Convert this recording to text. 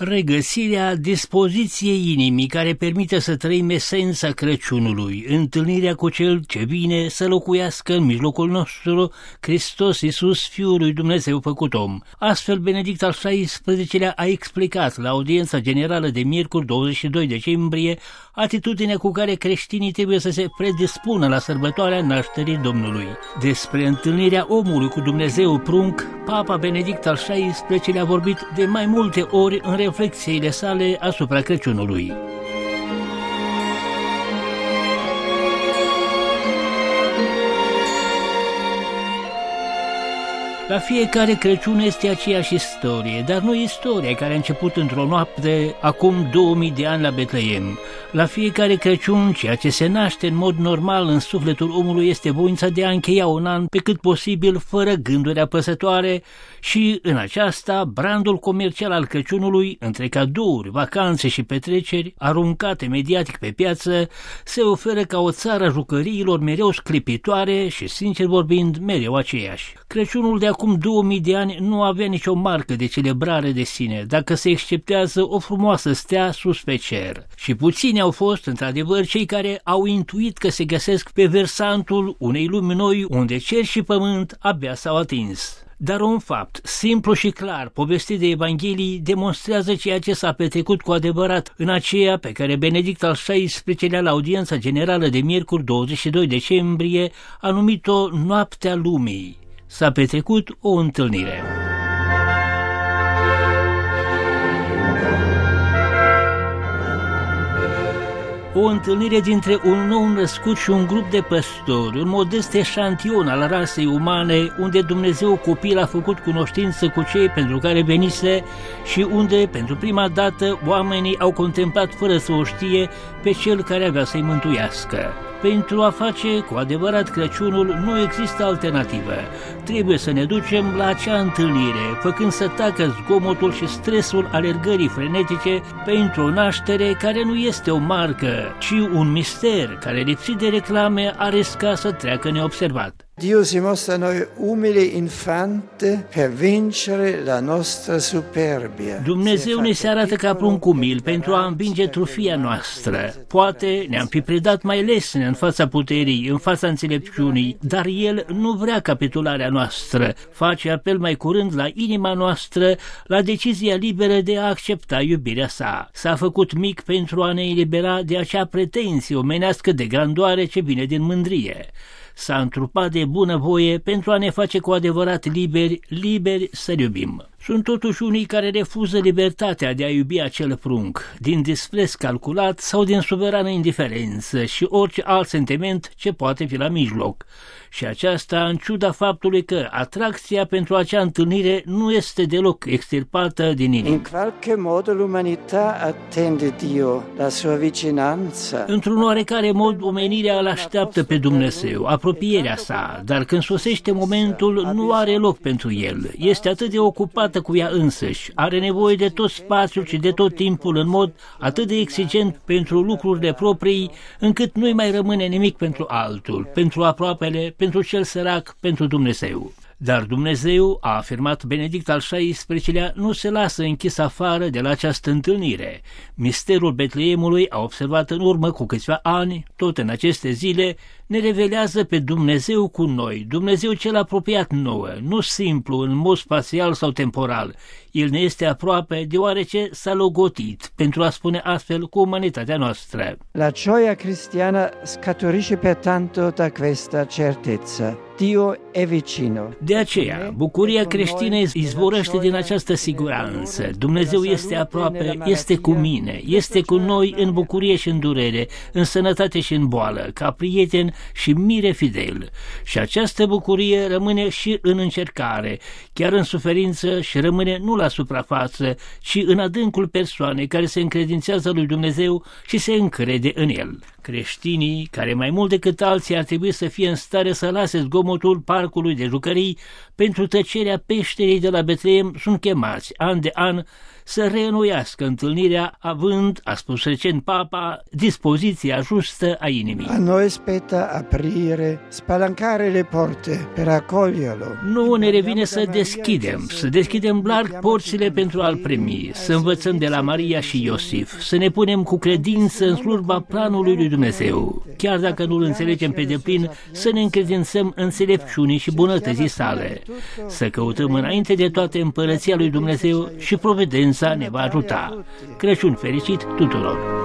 Regăsirea dispoziției inimii care permite să trăim esența Crăciunului, întâlnirea cu Cel ce vine să locuiască în mijlocul nostru, Hristos Iisus, Fiul lui Dumnezeu făcut om. Astfel, Benedict al XVI-lea a explicat la audiența generală de miercuri 22 decembrie atitudinea cu care creștinii trebuie să se predispună la sărbătoarea nașterii Domnului. Despre întâlnirea omului cu Dumnezeu prunc, Papa Benedict al XVI-lea a vorbit de mai multe ori în reflexiile sale asupra Crăciunului. La fiecare Crăciun este aceeași istorie, dar nu istoria care a început într-o noapte acum 2000 de ani la Betleem. La fiecare Crăciun, ceea ce se naște în mod normal în sufletul omului este voința de a încheia un an pe cât posibil fără gânduri apăsătoare și, în aceasta, brandul comercial al Crăciunului, între cadouri, vacanțe și petreceri, aruncate mediatic pe piață, se oferă ca o țară a jucăriilor mereu sclipitoare și, sincer vorbind, mereu aceeași. Crăciunul de acum 2000 de ani nu avea nicio marcă de celebrare de sine, dacă se exceptează o frumoasă stea sus pe cer. Și puțini au fost, într-adevăr, cei care au intuit că se găsesc pe versantul unei lumi noi, unde cer și pământ abia s-au atins. Dar un fapt, simplu și clar, povestit de Evanghelii, demonstrează ceea ce s-a petrecut cu adevărat în aceea pe care Benedict al XVI-lea la audiența generală de miercuri 22 decembrie a numit-o Noaptea Lumii. S-a petrecut o întâlnire. O întâlnire dintre un nou născut și un grup de păstori, un modest eșantion al rasei umane, unde Dumnezeu copil a făcut cunoștință cu cei pentru care venise și unde, pentru prima dată, oamenii au contemplat fără să o știe pe Cel care avea să-i mântuiască. Pentru a face cu adevărat Crăciunul nu există alternativă. Trebuie să ne ducem la acea întâlnire, făcând să tacă zgomotul și stresul alergării frenetice pentru o naștere care nu este o marcă, ci un mister care, lipsit de reclame, a riscat să treacă neobservat. Dio si mostra a noi umile infante per vincere la nostra superbia. Dumnezeu ne se arată ca prunc umil pentru a învinge trufia noastră. Poate ne-am fi predat mai lesne în fața puterii, în fața înțelepciunii, dar El nu vrea capitularea noastră. Face apel mai curând la inima noastră, la decizia liberă de a accepta iubirea sa. S-a făcut mic pentru a ne elibera de acea pretenție omenească de grandoare ce vine din mândrie. S-a întrupat de bunăvoie pentru a ne face cu adevărat liberi să iubim. Sunt totuși unii care refuză libertatea de a iubi acel prunc, din dispreț calculat sau din suverană indiferență și orice alt sentiment ce poate fi la mijloc. Și aceasta în ciuda faptului că atracția pentru acea întâlnire nu este deloc extirpată din inimă. In qualche modo l'umanità attende Dio, la sua vicinanza. Într-un oarecare mod, omenirea îl așteaptă pe Dumnezeu, apropierea sa, dar când sosește momentul, nu are loc pentru el. Este atât de ocupată cu ea însăși, are nevoie de tot spațiul și de tot timpul în mod atât de exigent pentru lucrurile proprii, încât nu-i mai rămâne nimic pentru altul, pentru aproapele, pentru cel sărac, pentru Dumnezeu. Dar Dumnezeu, a afirmat Benedict al XVI-lea, nu se lasă închis afară de la această întâlnire. Misterul Betleemului, a observat în urmă cu câțiva ani, tot în aceste zile, ne revelează pe Dumnezeu cu noi, Dumnezeu cel apropiat nouă, nu simplu în mod spațial sau temporal. El ne este aproape deoarece s-a logotit, pentru a spune astfel, cu umanitatea noastră. La gioia cristiana scaturisce pertanto da questa certezza. Dio è vicino. De aceea, bucuria creștină izvorăște din această siguranță. Dumnezeu este aproape, este cu mine, este cu noi în bucurie și în durere, în sănătate și în boală, ca prieten și mire fidel. Și această bucurie rămâne și în încercare, chiar în suferință, și rămâne nu la suprafață, ci în adâncul persoanei care se încredințează lui Dumnezeu și se încrede în El. Creștinii, care mai mult decât alții ar trebui să fie în stare să lase zgomotul parcului de jucării pentru tăcerea peșterii de la Betleem, sunt chemați an de an să reînnoiască întâlnirea, având, a spus recent Papa, dispoziția justă a inimii. A noi spetta aprire, spalancare le porte per accoglierlo. Nu ne revine să deschidem larg porțile pentru a-L primi, să învățăm de la Maria și Iosif, să ne punem cu credință în slujba planului lui Dumnezeu. Chiar dacă nu-L înțelegem pe deplin, să ne încredințăm înțelepciunii și bunătății sale, să căutăm înainte de toate împărăția lui Dumnezeu și providența ne va ajuta. Crăciun fericit tuturor!